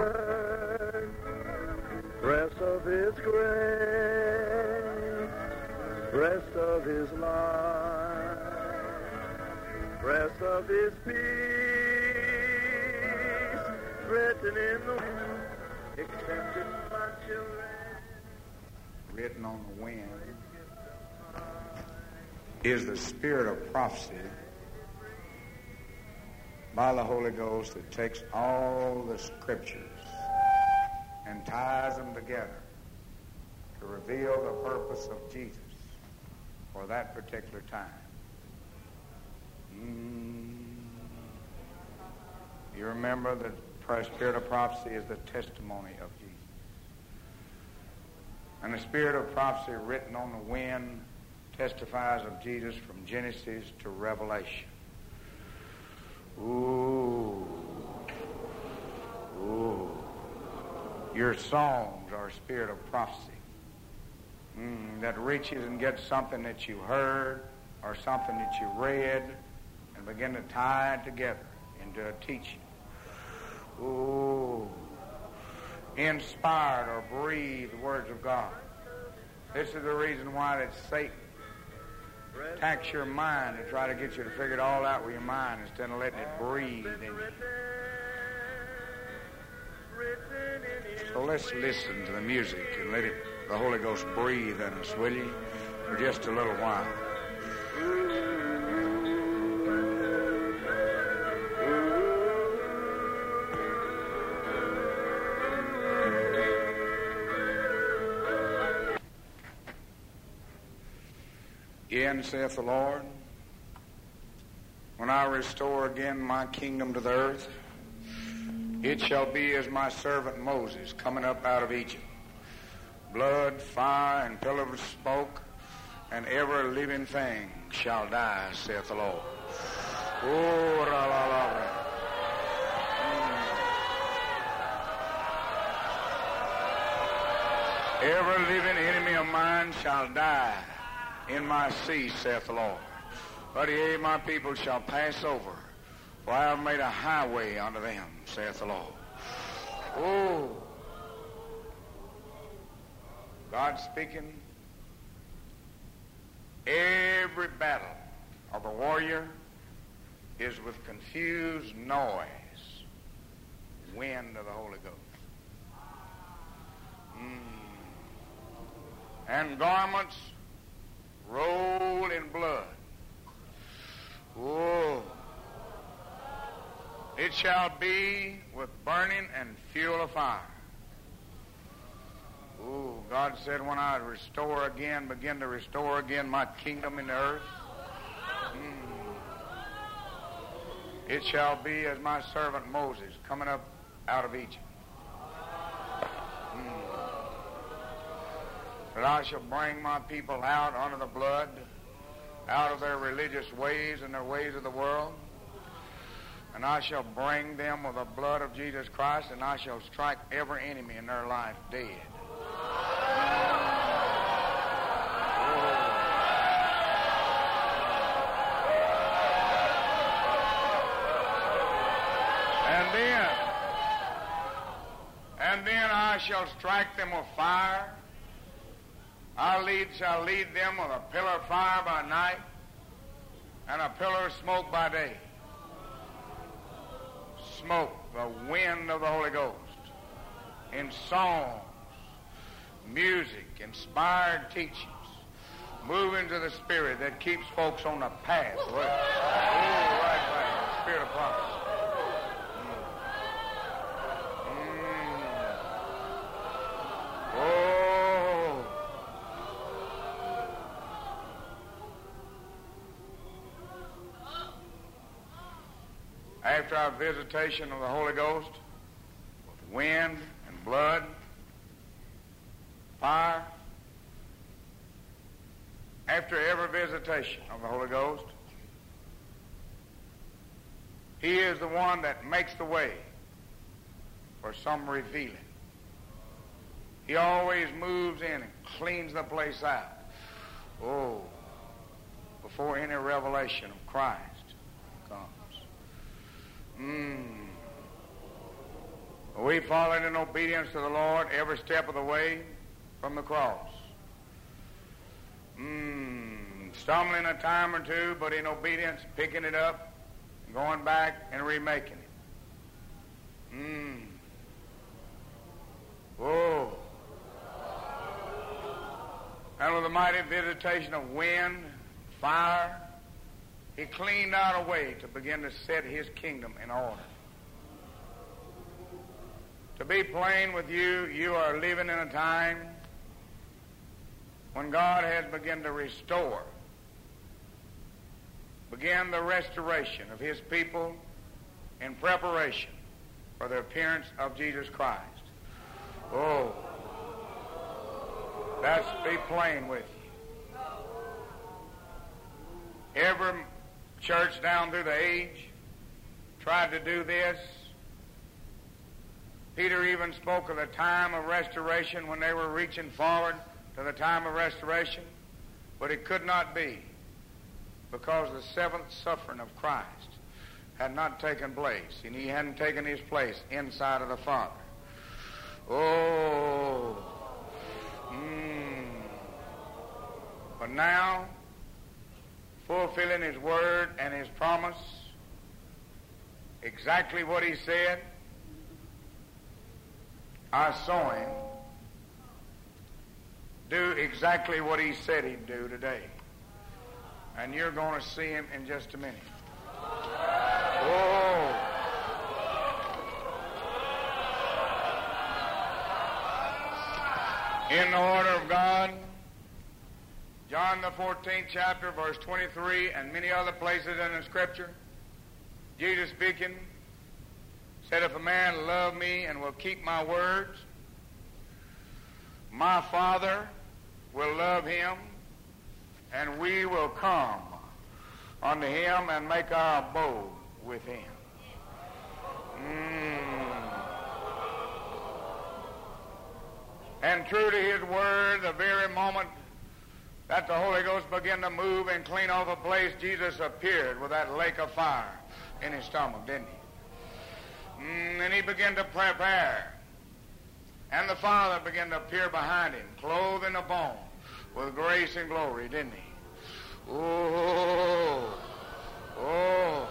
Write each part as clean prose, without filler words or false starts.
breath of His grace, breath of His life, breath of His peace, written in the wind, accepted by children. Written on the wind is the spirit of prophecy by the Holy Ghost that takes all the scriptures and ties them together to reveal the purpose of Jesus for that particular time. You remember the spirit of prophecy is the testimony of Jesus. And the spirit of prophecy written on the wind testifies of Jesus from Genesis to Revelation. Ooh. Ooh. Your songs are a spirit of prophecy that reaches and gets something that you heard or something that you read and begin to tie it together into a teaching. Ooh. Inspired or breathed words of God. This is the reason why that Satan attacks your mind to try to get you to figure it all out with your mind instead of letting it breathe in you. So let's listen to the music and let the Holy Ghost breathe in us, will you, for just a little while. Again, saith the Lord, when I restore again my kingdom to the earth, it shall be as my servant Moses coming up out of Egypt. Blood, fire, and pillar of smoke, and every living thing shall die, saith the Lord. Oh, la, la, la, la. Every living enemy of mine shall die in my sea, saith the Lord. But ye, my people, shall pass over, for I have made a highway unto them, saith the Lord. Oh, God speaking. Every battle of a warrior is with confused noise, wind of the Holy Ghost. And garments rolled in blood. Oh, it shall be with burning and fuel of fire. Oh, God said when I restore again, begin to restore again my kingdom in the earth, it shall be as my servant Moses coming up out of Egypt. That I shall bring my people out under the blood, out of their religious ways and their ways of the world. And I shall bring them with the blood of Jesus Christ, and I shall strike every enemy in their life dead. And then I shall strike them with fire. I shall lead them with a pillar of fire by night and a pillar of smoke by day. Smoke, the wind of the Holy Ghost, in songs, music, inspired teachings, moving to the Spirit that keeps folks on the path. Oh, right, the Spirit of prophecy. After our visitation of the Holy Ghost, with wind and blood, fire, after every visitation of the Holy Ghost, He is the one that makes the way for some revealing. He always moves in and cleans the place out. Oh, before any revelation of Christ comes. We followed in obedience to the Lord every step of the way from the cross. Stumbling a time or two, but in obedience, picking it up, going back and remaking it. Oh. And with a mighty visitation of wind, fire, he cleaned out a way to begin to set his kingdom in order. To be plain with you, you are living in a time when God has begun to restore, begin the restoration of his people in preparation for the appearance of Jesus Christ. Oh, let's be plain with you. Every church down through the age tried to do this. Peter even spoke of the time of restoration when they were reaching forward to the time of restoration, but it could not be because the seventh suffering of Christ had not taken place, and he hadn't taken his place inside of the Father. Oh, but now, fulfilling his word and his promise, exactly what he said, I saw him do exactly what he said he'd do today. And you're going to see him in just a minute. Oh. In the order of God, John the 14th chapter, verse 23, and many other places in the Scripture, Jesus speaking, said, if a man love me and will keep my words, my Father will love him, and we will come unto him and make our abode with him. And true to his word, the very moment that the Holy Ghost began to move and clean off a place, Jesus appeared with that lake of fire in his stomach, didn't he? And he began to prepare. And the Father began to appear behind him, clothed in a bone, with grace and glory, didn't he? Oh, oh.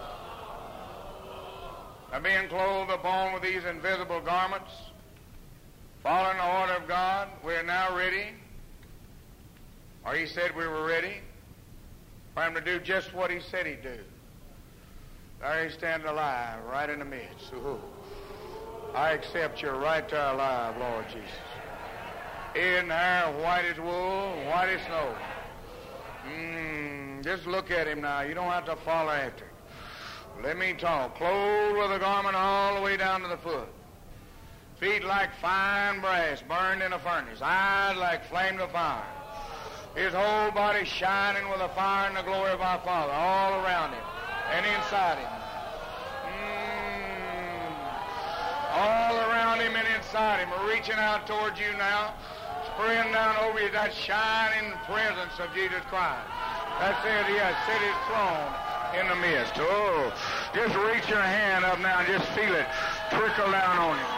And being clothed upon with these invisible garments, following the order of God, we are now ready, or he said we were ready, for him to do just what he said he'd do. There he stands alive, right in the midst. Ooh. I accept your right to alive, Lord Jesus. In there, white as wool, white as snow. Just look at him now. You don't have to follow after. Let me talk. Clothed with a garment all the way down to the foot. Feet like fine brass burned in a furnace. Eyes like flames of fire. His whole body shining with the fire and the glory of our Father all around him and inside him. All around him and inside him, reaching out towards you now, spraying down over you that shining presence of Jesus Christ. That said, he has set his throne in the midst. Oh, just reach your hand up now and just feel it trickle down on him.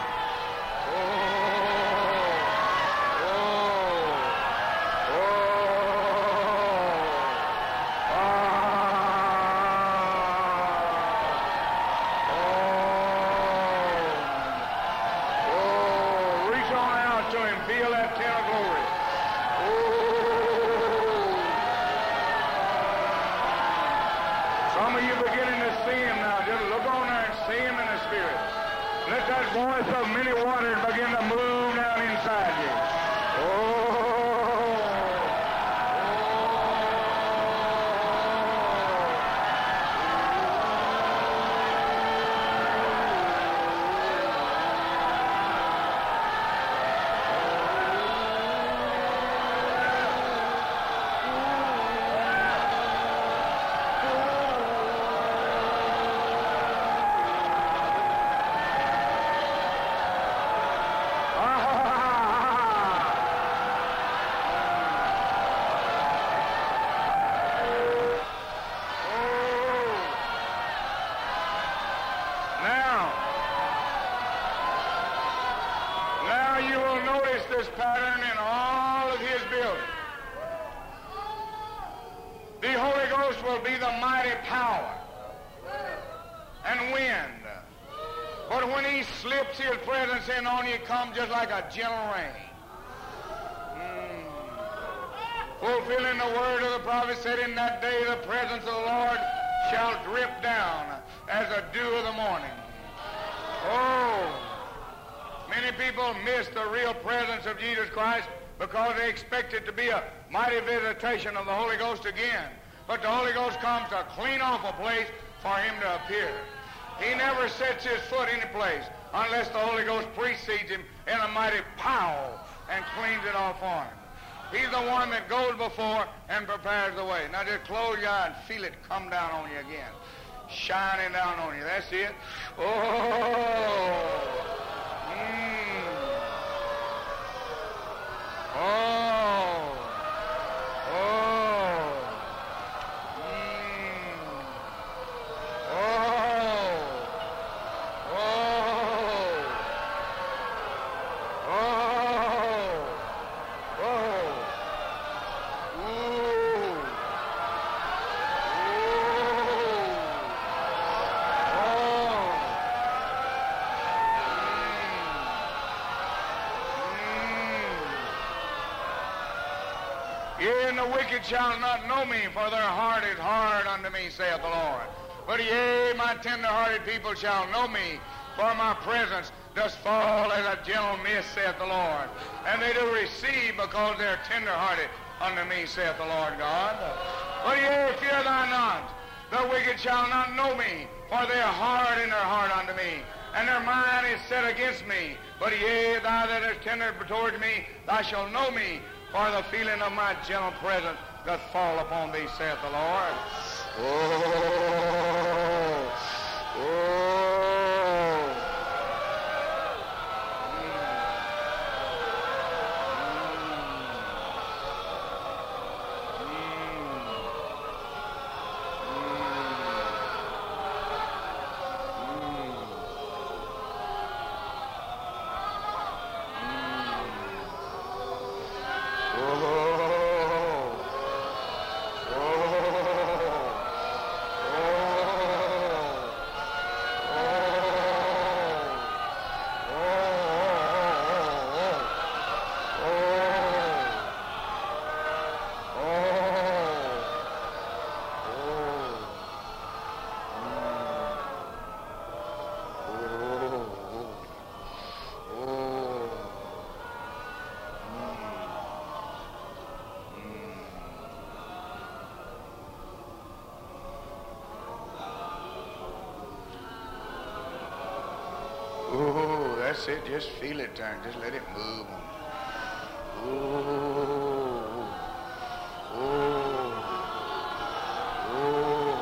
Voice of many waters begin to move down inside you. The Holy Ghost will be the mighty power and wind. But when he slips his presence in on you, it comes just like a gentle rain. Fulfilling the word of the prophet said, in that day the presence of the Lord shall drip down as a dew of the morning. Oh, many people miss the real presence of Jesus Christ because they expect it to be a mighty visitation of the Holy Ghost again. But the Holy Ghost comes to clean off a place for him to appear. He never sets his foot any place unless the Holy Ghost precedes him in a mighty power and cleans it off for him. He's the one that goes before and prepares the way. Now just close your eye and feel it come down on you again. Shining down on you. That's it. Oh. Oh. Oh. And the wicked shall not know me, for their heart is hard unto me, saith the Lord. But yea, my tender-hearted people shall know me, for my presence does fall as a gentle mist, saith the Lord. And they do receive because they are tender-hearted unto me, saith the Lord God. But yea, fear thou not, the wicked shall not know me, for they are hard in their heart unto me, and their mind is set against me. But yea, thou that art tender towards me, thou shalt know me, for the feeling of my gentle presence doth fall upon thee, saith the Lord. Oh, oh. Oh, that's it. Just feel it turn. Just let it move. Oh, oh, oh,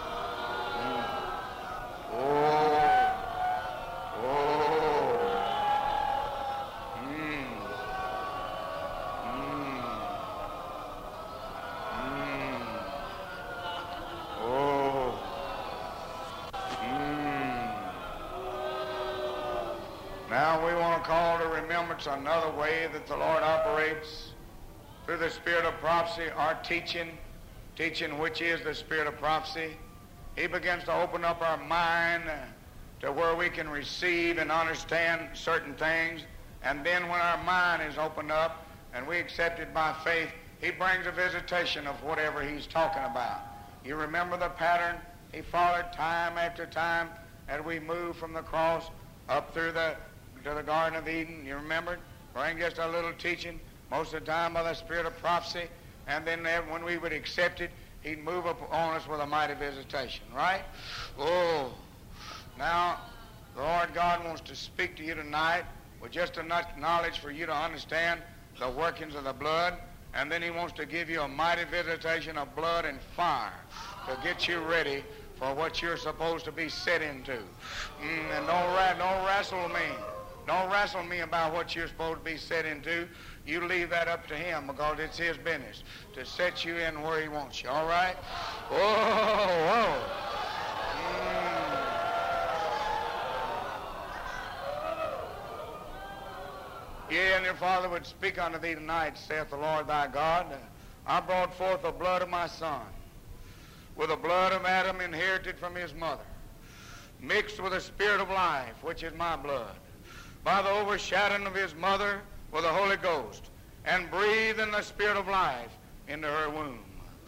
Now we want to call to remembrance another way that the Lord operates through the spirit of prophecy, our teaching which is the spirit of prophecy. He begins to open up our mind to where we can receive and understand certain things. And then when our mind is opened up and we accept it by faith, he brings a visitation of whatever he's talking about. You remember the pattern he followed time after time as we moved from the cross up through to the Garden of Eden. You remember? Bring just a little teaching, most of the time by the spirit of prophecy, and then when we would accept it, he'd move upon us with a mighty visitation, right? Oh, now the Lord God wants to speak to you tonight with just enough knowledge for you to understand the workings of the blood, and then he wants to give you a mighty visitation of blood and fire to get you ready for what you're supposed to be set into. And don't wrestle me. Don't wrestle me about what you're supposed to be set into. You leave that up to him because it's his business to set you in where he wants you, all right? Whoa, whoa. Yea, and your Father would speak unto thee tonight, saith the Lord thy God. I brought forth the blood of my Son. with the blood of Adam inherited from his mother, mixed with the Spirit of life, which is my blood, by the overshadowing of his mother with the Holy Ghost, and breathe in the Spirit of life into her womb.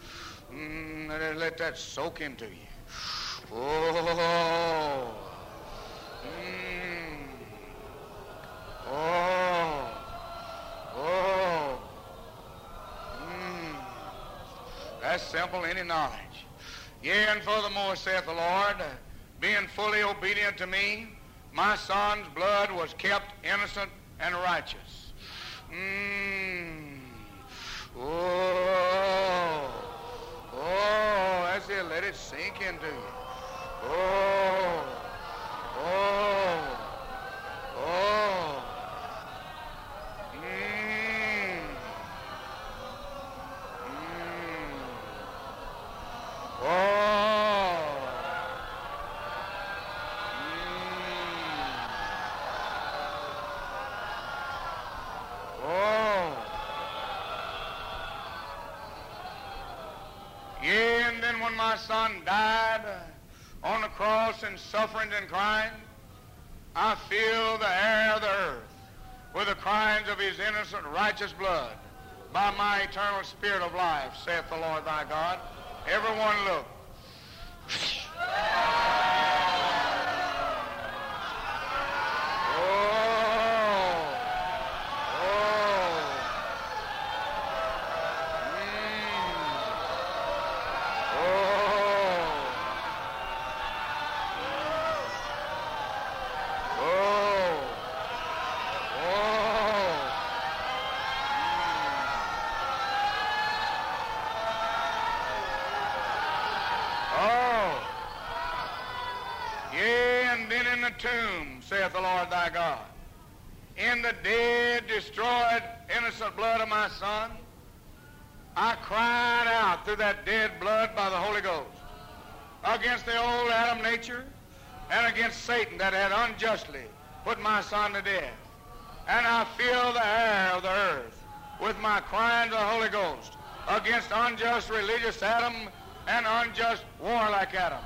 Let that soak into you. Oh. Oh. Oh. That's simple, any knowledge. Yea, and furthermore, saith the Lord, being fully obedient to me, my son's blood was kept innocent and righteous. Oh. Oh, that's it. Let it sink into you. Oh. Oh. Oh. My son died on the cross in suffering and crying, I fill the air of the earth with the cryings of his innocent righteous blood by my eternal Spirit of life, saith the Lord thy God. Everyone look. Tomb, saith the Lord thy God, in the dead, destroyed, innocent blood of my son, I cried out through that dead blood by the Holy Ghost against the old Adam nature and against Satan that had unjustly put my son to death. And I fill the air of the earth with my crying to the Holy Ghost against unjust religious Adam and unjust warlike Adam.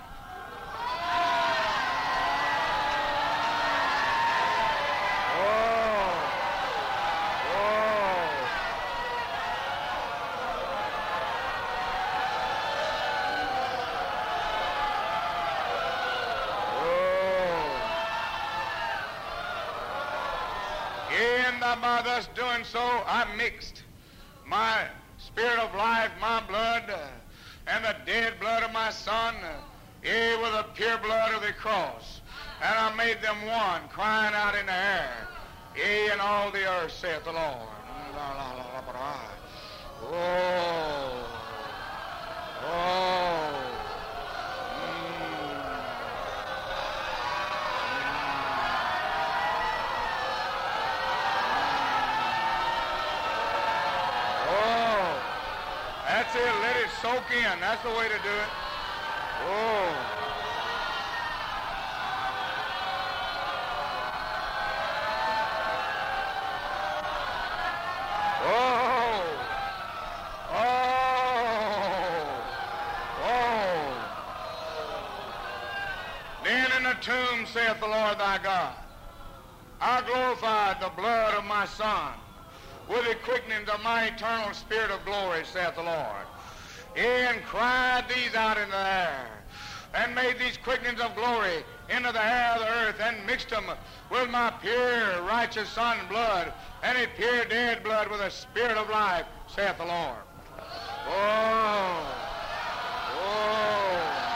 By thus doing so, I mixed my Spirit of life, my blood, and the dead blood of my son, with the pure blood of the cross. And I made them one, crying out in the air, in all the earth, saith the Lord. Oh. Oh. That's it. Let it soak in. That's the way to do it. Oh. Oh. Oh. Oh. Then in the tomb, saith the Lord thy God, I glorified the blood of my son with the quickenings of my eternal Spirit of glory, saith the Lord, and cried these out in the air, and made these quickenings of glory into the air of the earth, and mixed them with my pure righteous Son blood, and a pure dead blood with the Spirit of life, saith the Lord. Oh! Oh!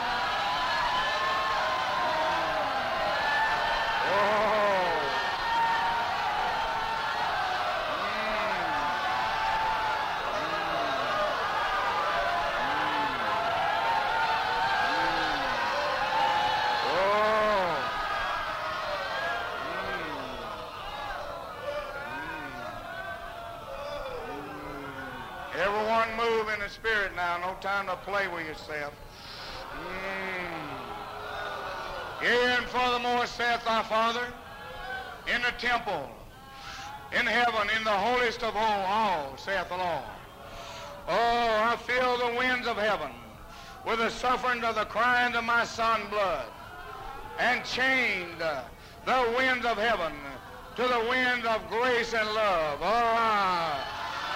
Spirit now, no time to play with yourself. Yea, and furthermore saith thy Father, in the temple, in heaven, in the holiest of all, saith the Lord. Oh, I feel the winds of heaven with the suffering of the crying of my son blood, and chained the winds of heaven to the winds of grace and love. Oh,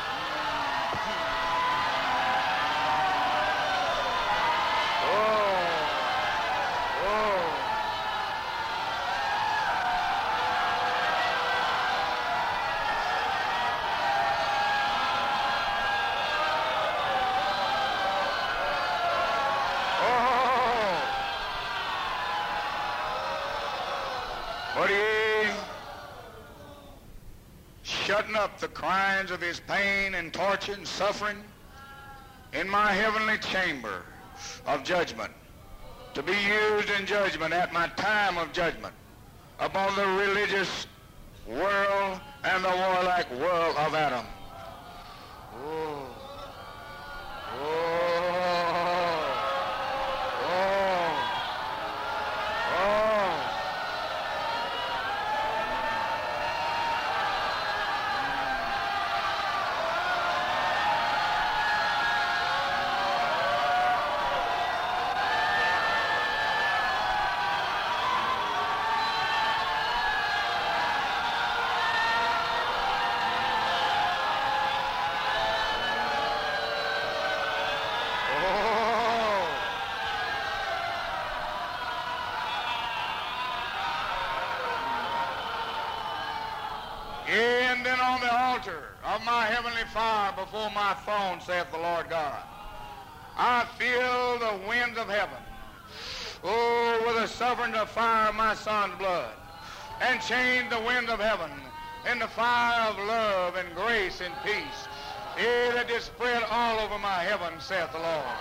but he shutting up the cryings of his pain and torture and suffering in my heavenly chamber of judgment, to be used in judgment at my time of judgment upon the religious world and the warlike world of Adam. Oh. And then on the altar of my heavenly fire before my throne, saith the Lord God, I feel the winds of heaven, oh, with the suffering of fire of my son's blood, and chained the wind of heaven in the fire of love and grace and peace. That did spread all over my heaven, saith the Lord.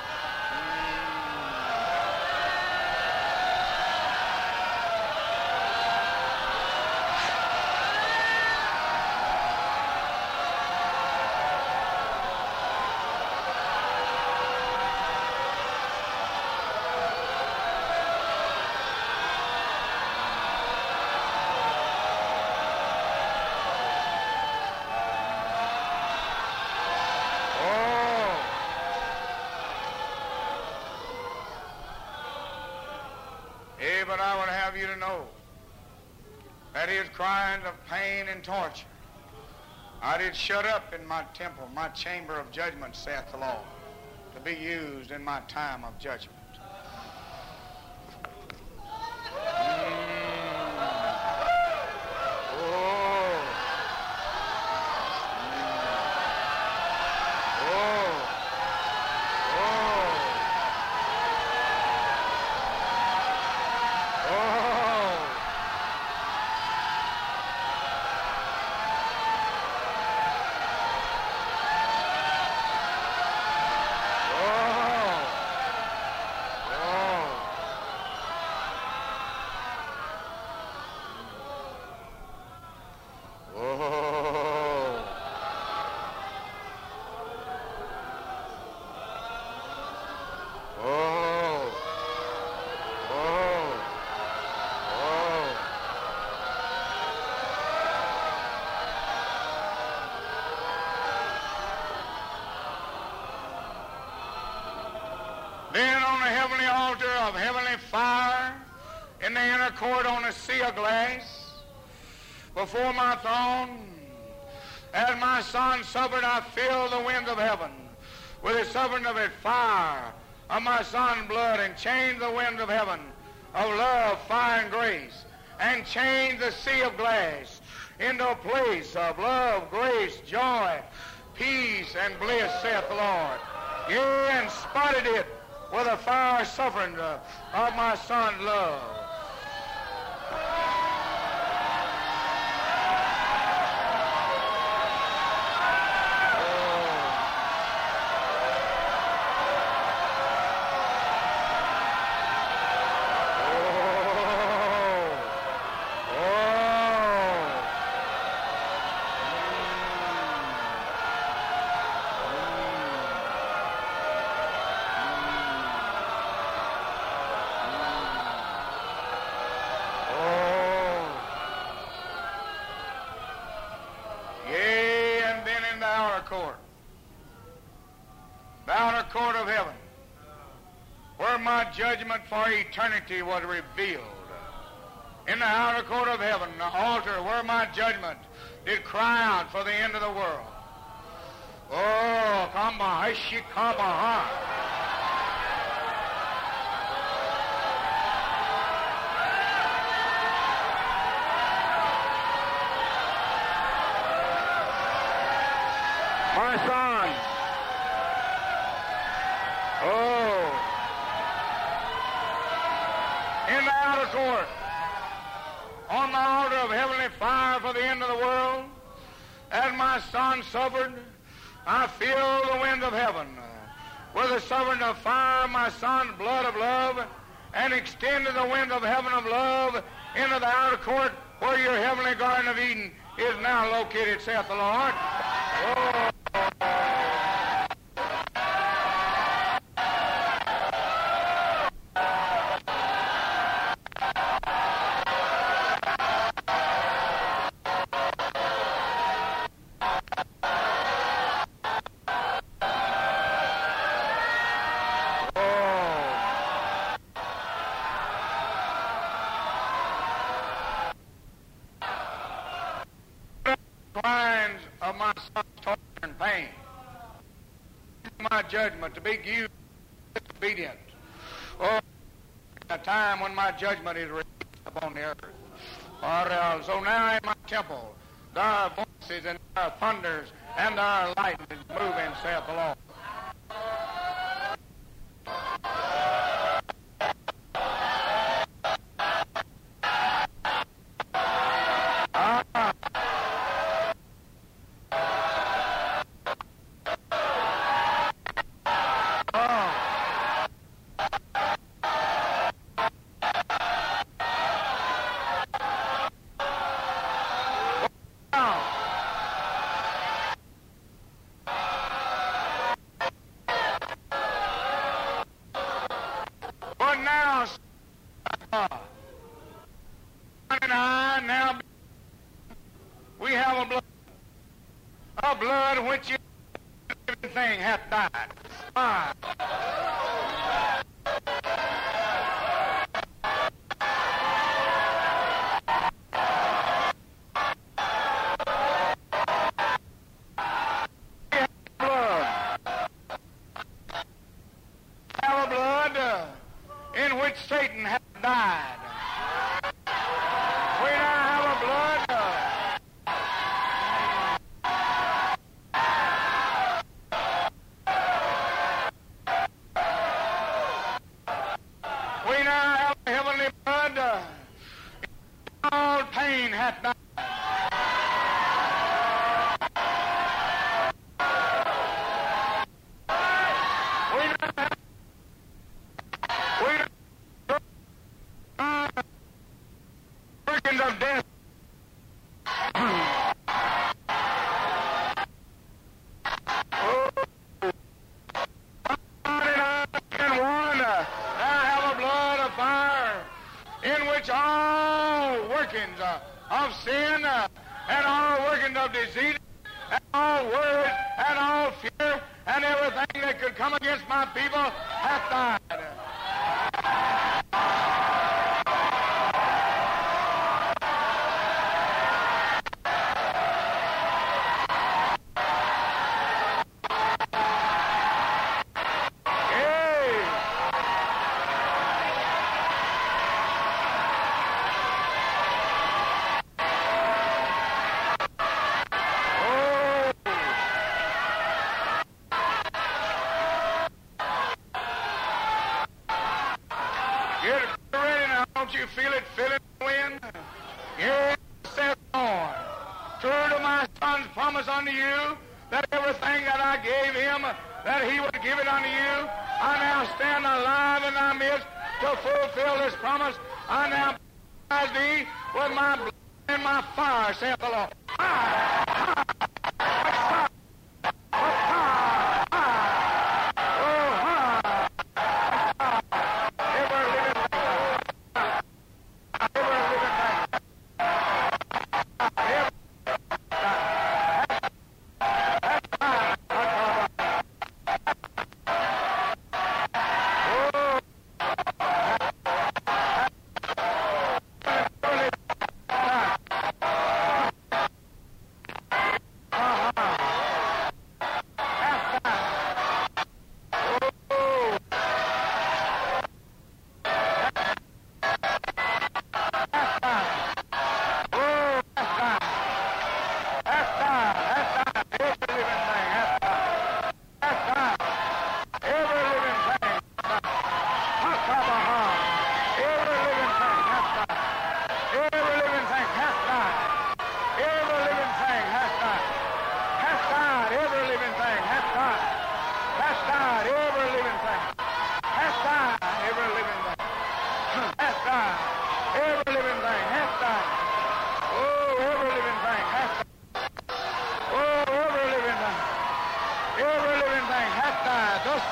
But I would have you to know that his crying of pain and torture I did shut up in my temple, my chamber of judgment, saith the Lord, to be used in my time of judgment. Then on the heavenly altar of heavenly fire, in the inner court on a sea of glass, before my throne, as my son suffered, I filled the winds of heaven with the suffering of his fire of my son's blood, and changed the winds of heaven of love, fire, and grace, and changed the sea of glass into a place of love, grace, joy, peace, and bliss, saith the Lord. Yea, and spotted it with the fire suffering of my son's love. The outer court of heaven, where my judgment for eternity was revealed. In the outer court of heaven, the altar where my judgment did cry out for the end of the world. Oh, come on, my son. Oh. In the outer court, on the altar of heavenly fire for the end of the world, as my son suffered, I feel the wind of heaven with the suffering of fire, my son's blood of love, and extended the wind of heaven of love into the outer court where your heavenly Garden of Eden is now located, saith the Lord. Oh. Of my son's torture and pain, my judgment to be used disobedient. Oh, a time when my judgment is released upon the earth. So now in my temple, there are voices and there are thunders and there are lightnings moving, saith the Lord. We have a blood which everything hath died. In which Satan hath died. We now have a blood we now have a heavenly blood all pain hath died. Of death. I have a blood of fire in which all workings of sin and all workings of disease and all words and all fear and everything that could come against my people hath died. Get ready now. Don't you feel it filling the wind? Yes, saith the Lord. True to my son's promise unto you, that everything that I gave him, that he would give it unto you. I now stand alive in thy midst to fulfill this promise. I now baptize thee with my blood and my fire, saith the Lord.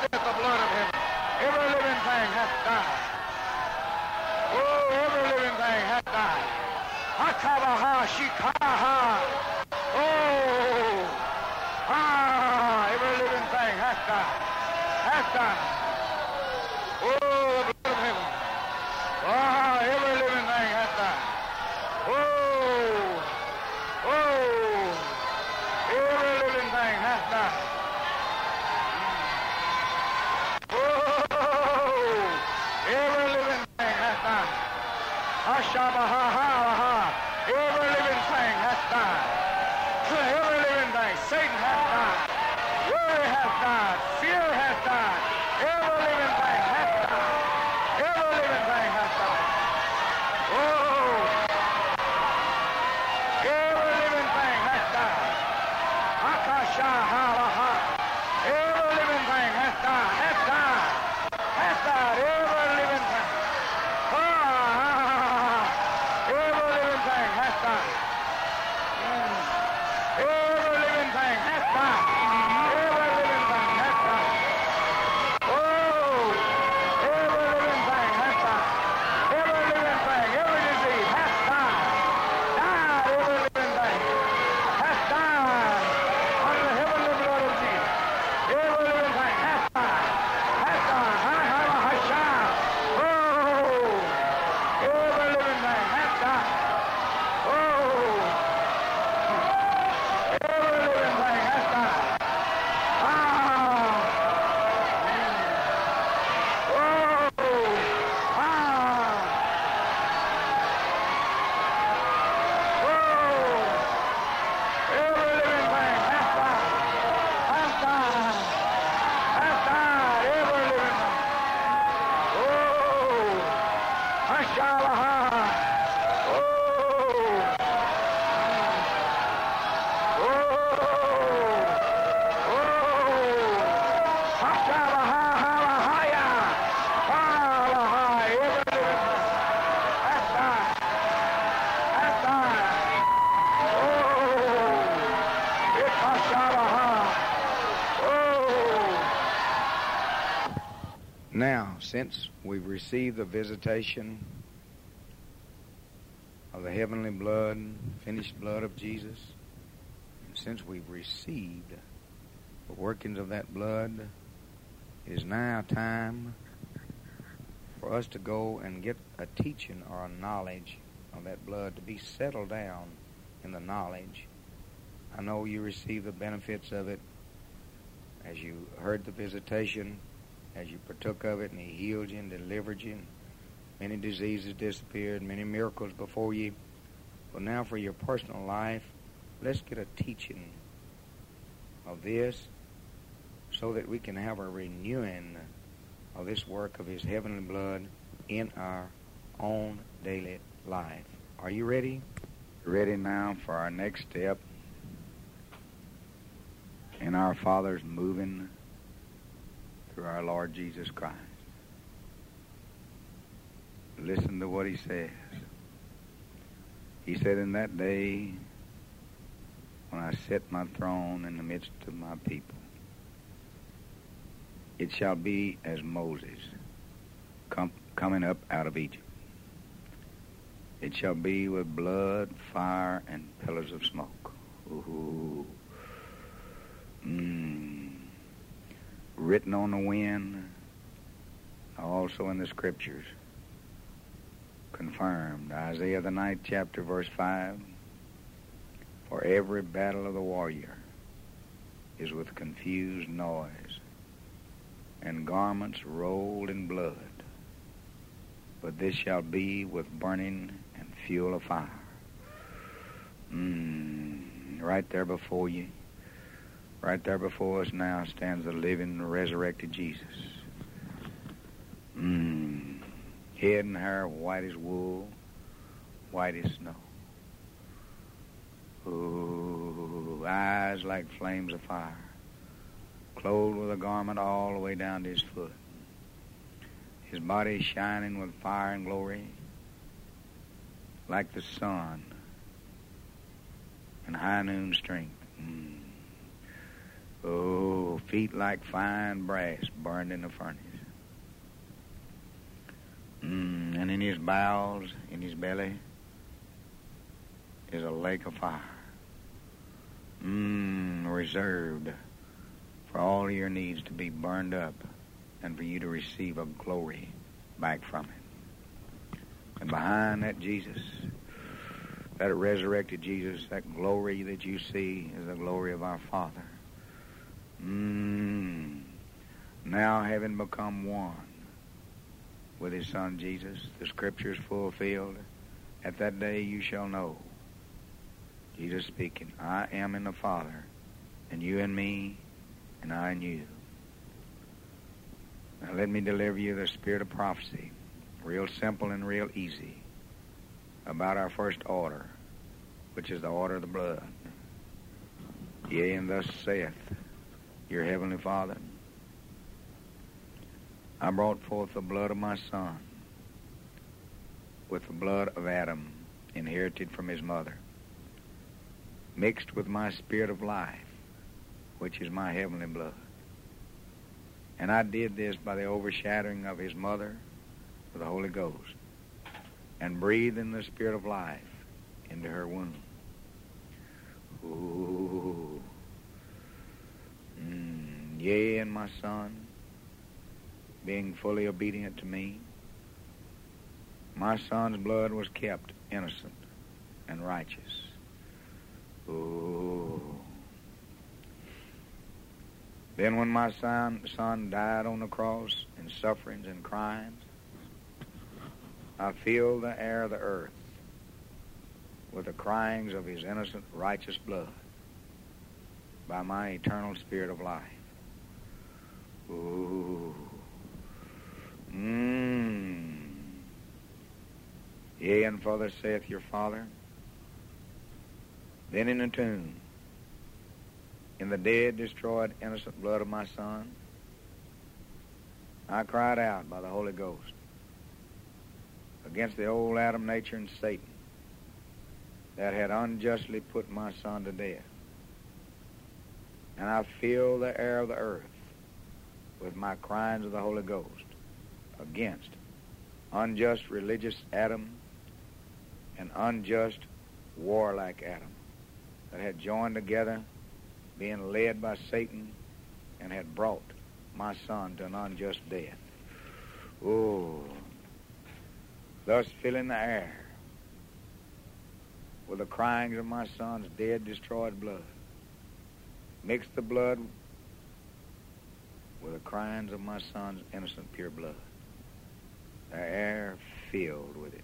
saith the blood of heaven, every living thing hath died. Oh, every living thing hath died. Hakabaha, shikaha. Oh, every living thing hath died. Hath died. Oh, the blood of heaven. Every living thing hath died. Every living thing hath died. Every living thing hath died. Every living thing hath died. Every living thing. Satan hath died. Worry hath died. Fear hath died. Every living thing hath died. Every living thing hath died. Every living thing hath died. Akasha-ha-la-ha. Every living thing hath died. Hath died. Hath died. Every living thing. Every living thing hath died. Every living thing hath died. Every living thing hath died. Every living thing hath died. Every living thing, every disease hath died. Died, every living thing hath died under the heavenly blood of Jesus. Every living thing hath died. Hath died. Every living thing hath died. Every living thing hath died. Now, since we've received the visitation of the heavenly blood, finished blood of Jesus, and since we've received the workings of that blood, it is now time for us to go and get a teaching or a knowledge of that blood, to be settled down in the knowledge. I know you received the benefits of it as you heard the visitation, as you partook of it, and He healed you and delivered you. Many diseases disappeared, many miracles before you. But now for your personal life, let's get a teaching of this so that we can have a renewing of this work of His heavenly blood in our own daily life. Are you ready? Ready now for our next step in our Father's moving through our Lord Jesus Christ. Listen to what He says. He said, in that day when I set my throne in the midst of my people, it shall be as Moses coming up out of Egypt. It shall be with blood, fire, and pillars of smoke. Ooh. Written on the wind, also in the Scriptures. Confirmed. Isaiah the 9th chapter, verse 5. For every battle of the warrior is with confused noise, and garments rolled in blood. But this shall be with burning and fuel of fire. Right there before you, right there before us now stands the living, resurrected Jesus. Head and hair white as wool, white as snow. Ooh, eyes like flames of fire, clothed with a garment all the way down to his foot. His body shining with fire and glory like the sun in high noon strength. Oh, feet like fine brass burned in the furnace. And in his bowels, in his belly, is a lake of fire. Reserved for all your needs to be burned up and for you to receive a glory back from it. And behind that Jesus, that resurrected Jesus, that glory that you see is the glory of our Father. Now having become one with his Son Jesus, the Scriptures fulfilled, at that day you shall know, Jesus speaking, I am in the Father, and you in me, and I in you. Now let me deliver you the spirit of prophecy, real simple and real easy, about our first order, which is the order of the blood. Yea, and thus saith your heavenly Father, I brought forth the blood of my Son with the blood of Adam, inherited from his mother, mixed with my spirit of life, which is my heavenly blood. And I did this by the overshadowing of his mother with the Holy Ghost, and breathed in the spirit of life into her womb. Ooh. Yea, and my Son, being fully obedient to me, my Son's blood was kept innocent and righteous. Ooh. Then when my son died on the cross in sufferings and crimes, I filled the air of the earth with the cryings of his innocent, righteous blood by my eternal spirit of life. Ooh. Yea, and further saith your Father, then in the tomb, in the dead, destroyed, innocent blood of my Son, I cried out by the Holy Ghost against the old Adam nature and Satan that had unjustly put my Son to death. And I filled the air of the earth with my cryings of the Holy Ghost against unjust religious Adam and unjust warlike Adam that had joined together, being led by Satan, and had brought my Son to an unjust death. Oh, thus filling the air with the cryings of my Son's dead, destroyed blood, mixed the blood with the cryings of my Son's innocent, pure blood. The air filled with it.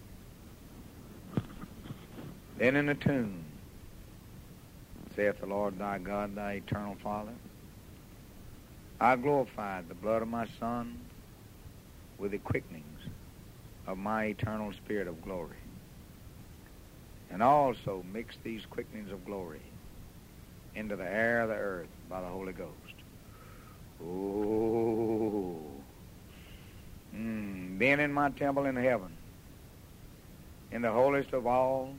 Then in the tomb, saith the Lord thy God, thy eternal Father, I glorified the blood of my Son with the quickenings of my eternal spirit of glory, and also mixed these quickenings of glory into the air of the earth by the Holy Ghost. Oh. Then in my temple in heaven, in the holiest of all,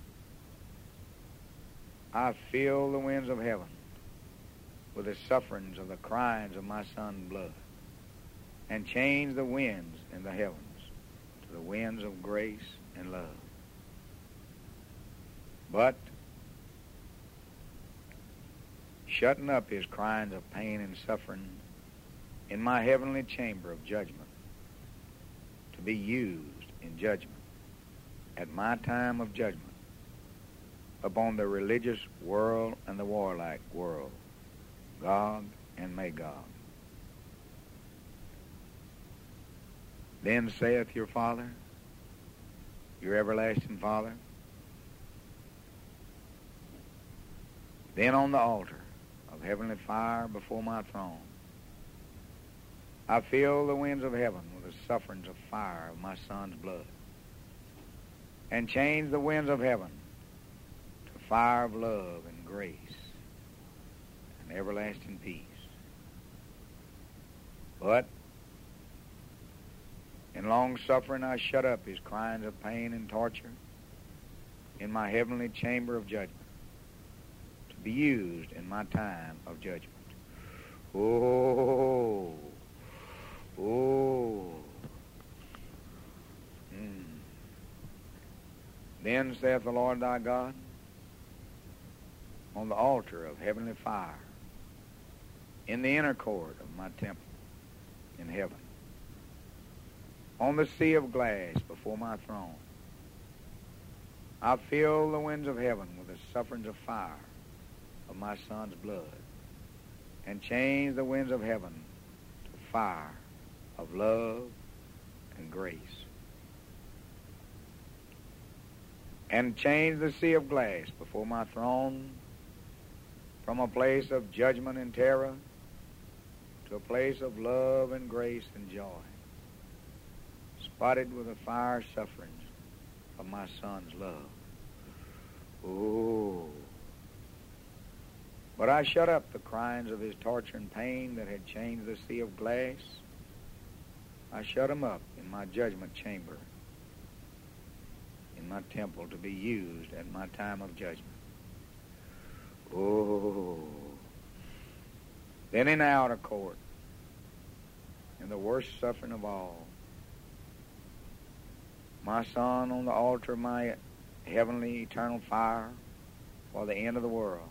I fill the winds of heaven with the sufferings of the cryings of my Son's blood, and change the winds in the heavens to the winds of grace and love. But shutting up his cryings of pain and suffering in my heavenly chamber of judgment, to be used in judgment at my time of judgment upon the religious world and the warlike world, Gog and Magog. Then saith your Father, your everlasting Father, then on the altar of heavenly fire before my throne, I fill the winds of heaven with the sufferings of fire of my Son's blood, and change the winds of heaven to fire of love and grace and everlasting peace. But in long suffering I shut up his cryings of pain and torture in my heavenly chamber of judgment, to be used in my time of judgment. Oh. Oh. Then saith the Lord thy God, on the altar of heavenly fire, in the inner court of my temple in heaven, on the sea of glass before my throne, I fill the winds of heaven with the sufferings of fire of my Son's blood, and change the winds of heaven to fire of love and grace, and change the sea of glass before my throne from a place of judgment and terror to a place of love and grace and joy, spotted with the fire sufferings of my Son's love. Oh. But I shut up the cryings of his torture and pain that had changed the sea of glass. I shut them up in my judgment chamber, in my temple, to be used at my time of judgment. Oh. Then in the outer court, in the worst suffering of all, my Son on the altar of my heavenly eternal fire for the end of the world,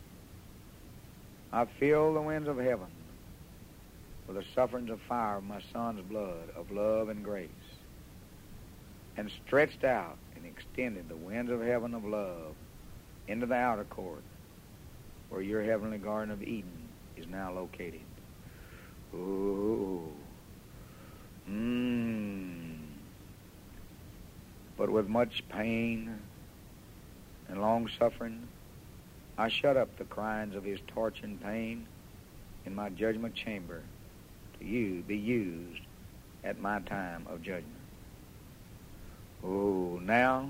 I filled the winds of heaven with the sufferings of fire of my Son's blood of love and grace, and stretched out and extended the winds of heaven of love into the outer court where your heavenly Garden of Eden is now located. Ooh. But with much pain and long suffering, I shut up the cryings of his torture and pain in my judgment chamber to be used at my time of judgment. Oh, now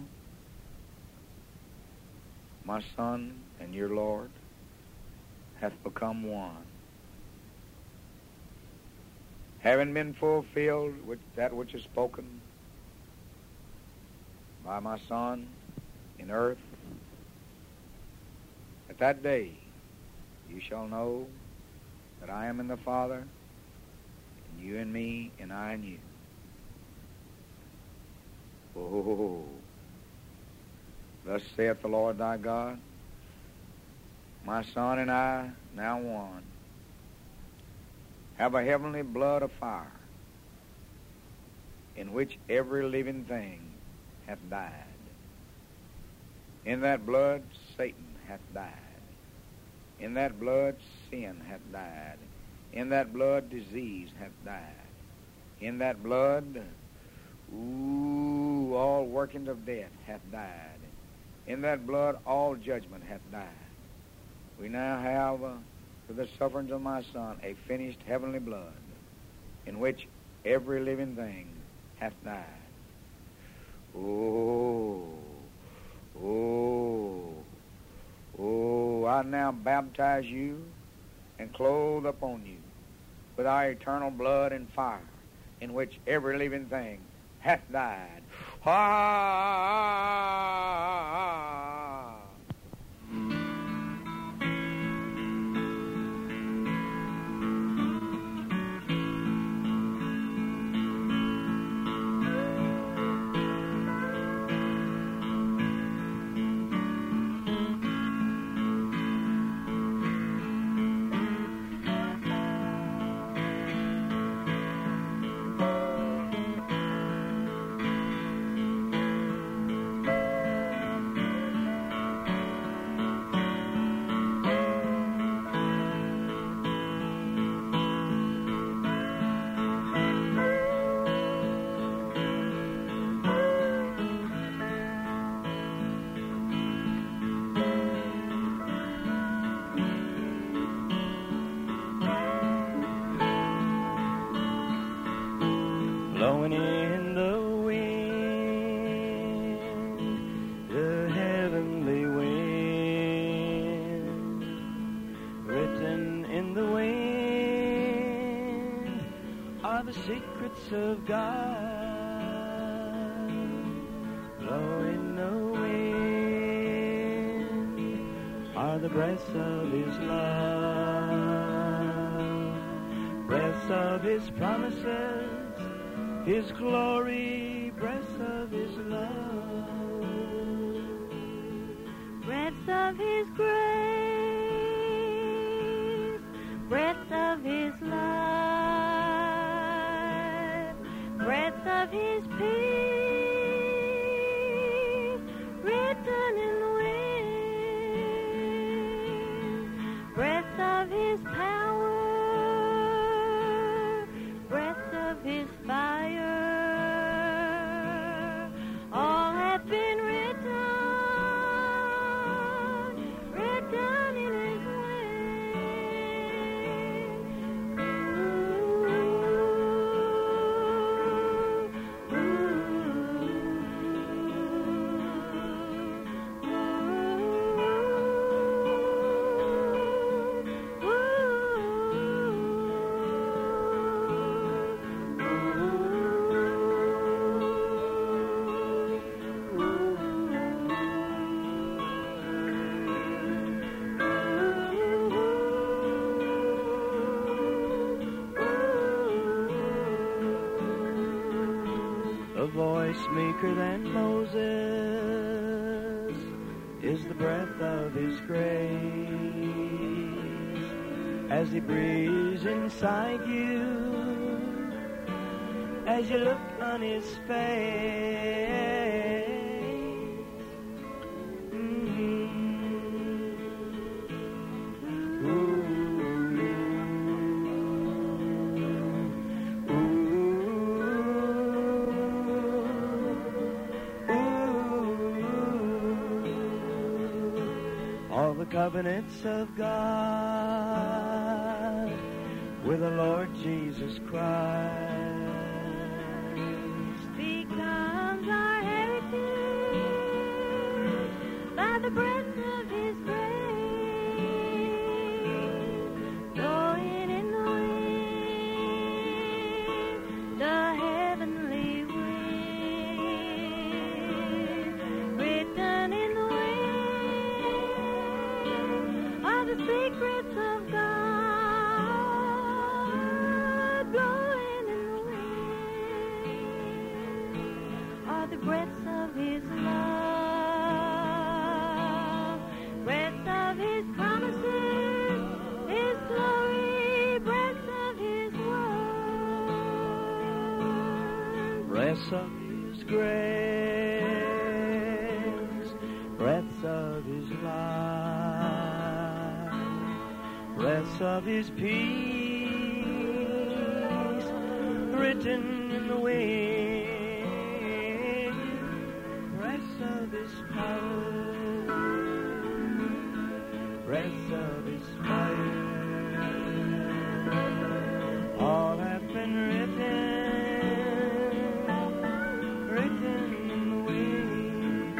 my Son and your Lord hath become one, having been fulfilled with that which is spoken by my Son in earth. At that day you shall know that I am in the Father, and you in me, and I in you. Oh, thus saith the Lord thy God, my Son and I, now one, have a heavenly blood of fire, in which every living thing hath died. In that blood Satan hath died. In that blood sin hath died. In that blood disease hath died. In that blood, all workings of death hath died. In that blood all judgment hath died. We now have, through the sufferings of my Son, a finished heavenly blood, in which every living thing hath died. Oh, I now baptize you and clothe upon you with our eternal blood and fire, in which every living thing hath died. Blowing in the wind, the heavenly wind, written in the wind are the secrets of God. Blowing the wind are the breaths of His love. breath of His promises, His glory, breath of His love, breath of His grace, breath of His life, breath of His peace, written in the wind, breath of His power, breath of His fire, all have been written in His a voice meeker than Moses is the breath of His grace. As He breathes inside you, as you look on His face, all the covenants of God with the Lord Jesus Christ becomes our heritage by the breath of His grace, blowing in the wind, the heavenly wind, written in the wind are the secrets of God, blowing in the wind are the breaths of His love, breath of His promises, His glory, breath of His word, breath of His grace, breath of His life, breath of His peace, written in the wind, breath of His power, breath of His fire, all have been written in the wind.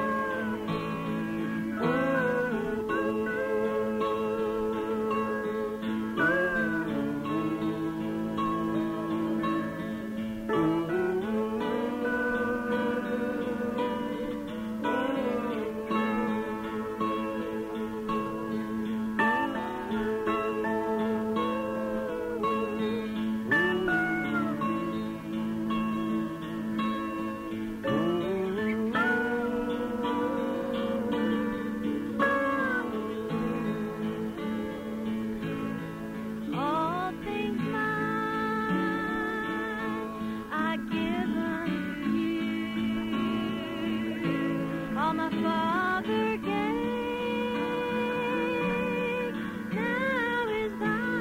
all things mine, I give unto you. All my Father gave, now is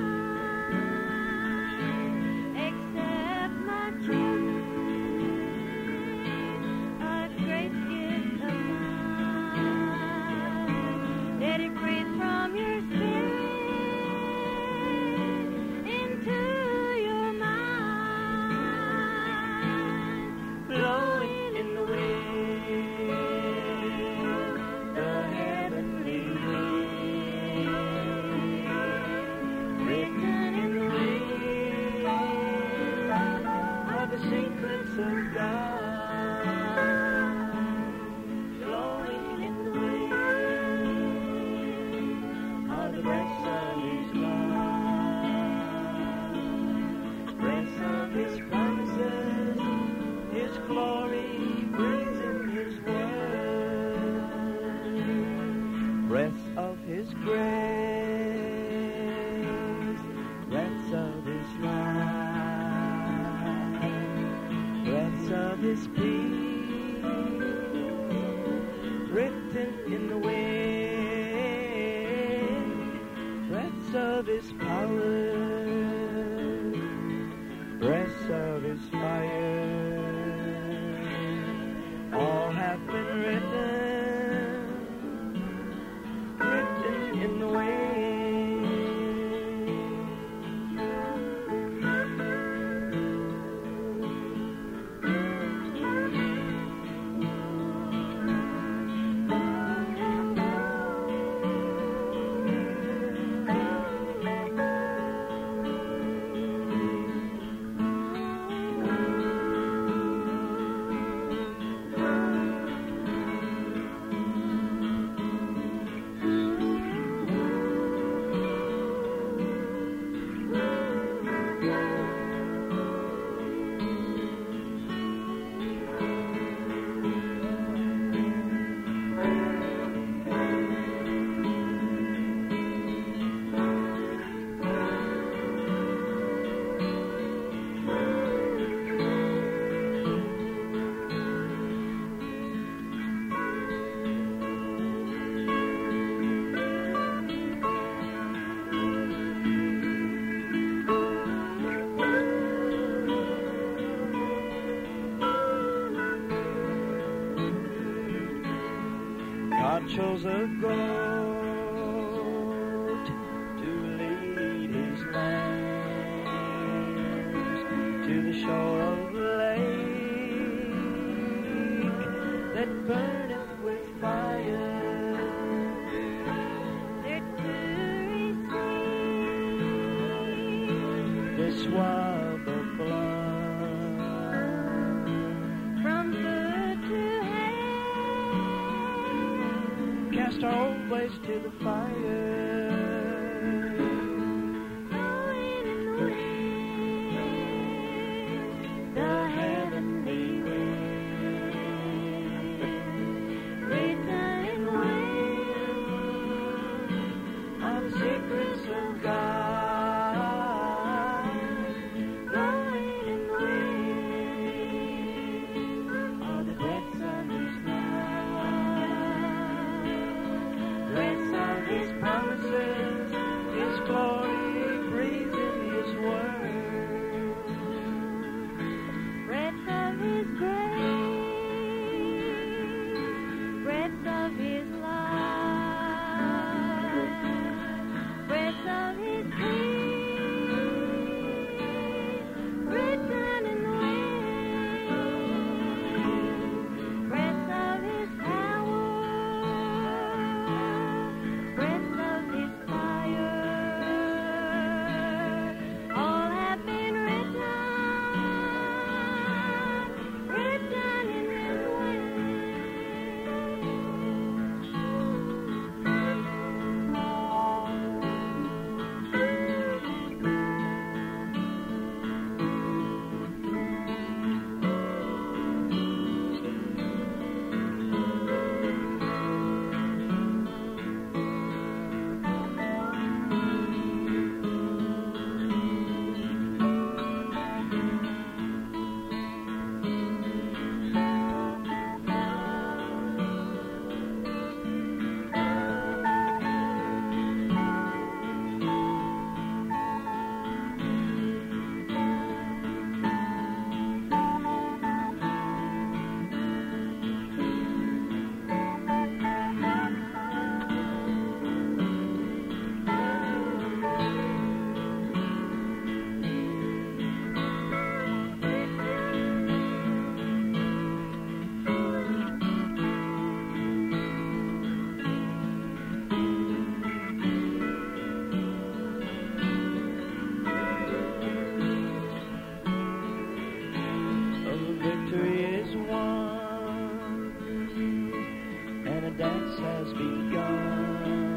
thine. Accept my children, a great gift of mine. Let it breathe from your spirit into your mind, Blowing in the wind, the heavenly wind, written in the wind are the secrets of God, blowing in the wind are the breaths of His love, of his peace, written in the wind, breaths of his power, breaths of his fire, all have been written in the wind. God chose a goat to lead his lambs to the shore of the lake that burneth with fire, there to receive the swab of blood from foot to head. cast our old ways to the fire. Blowing in the wind, the heavenly wind, written in the wind Of the secrets of God, blowing in the wind, are the breaths of his love, breaths of his promises, his glory breathed in his word. breath of his grace, breath of his life, breath of his peace, written in the wind, breath of his power, breath of his fire, all have been written in his wind. The victory is won, and a dance has begun.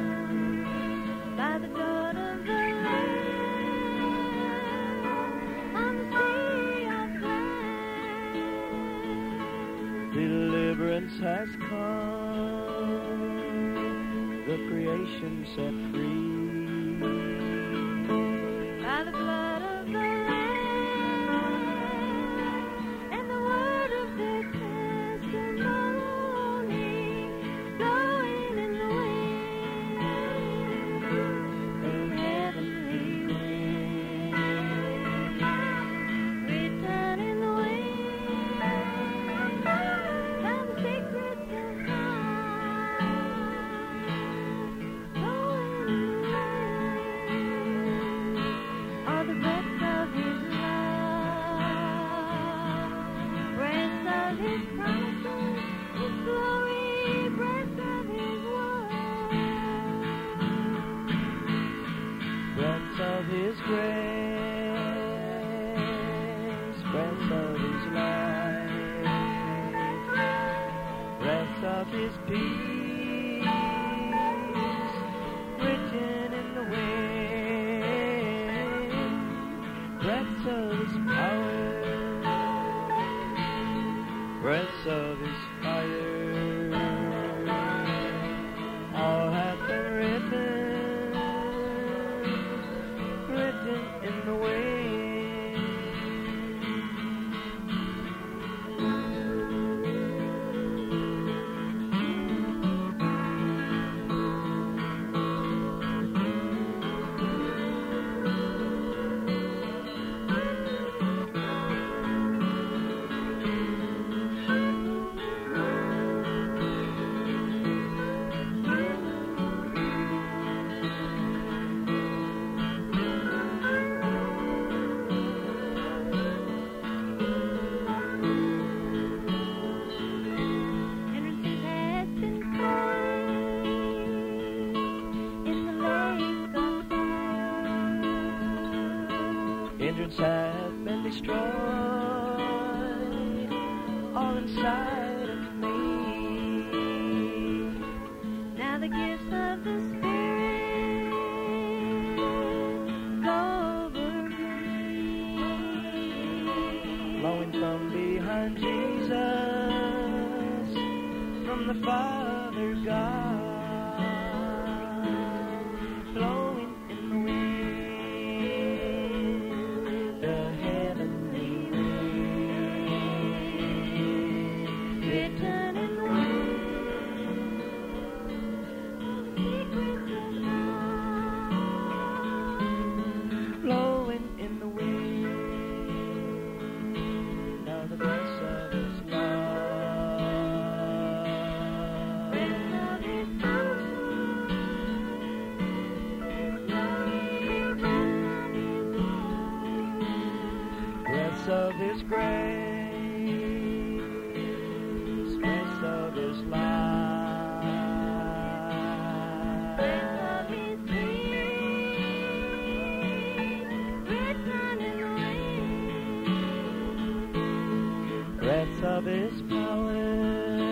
By the blood of the Lamb, on the sea of flame, Deliverance has come, the creation set free. by the blood of the Lamb, and the breath of his life, breath of his peace, written in the wind, breath of his power, breath of his fire. All have been written in the wind. Hindrance have been destroyed, all inside of me. Now the gifts of the Spirit flow over me. Flowing from behind Jesus, from the Father God, flowing in the wind. Of his grace, breath of his life, Breath of his peace, written in the wind. breath of his power,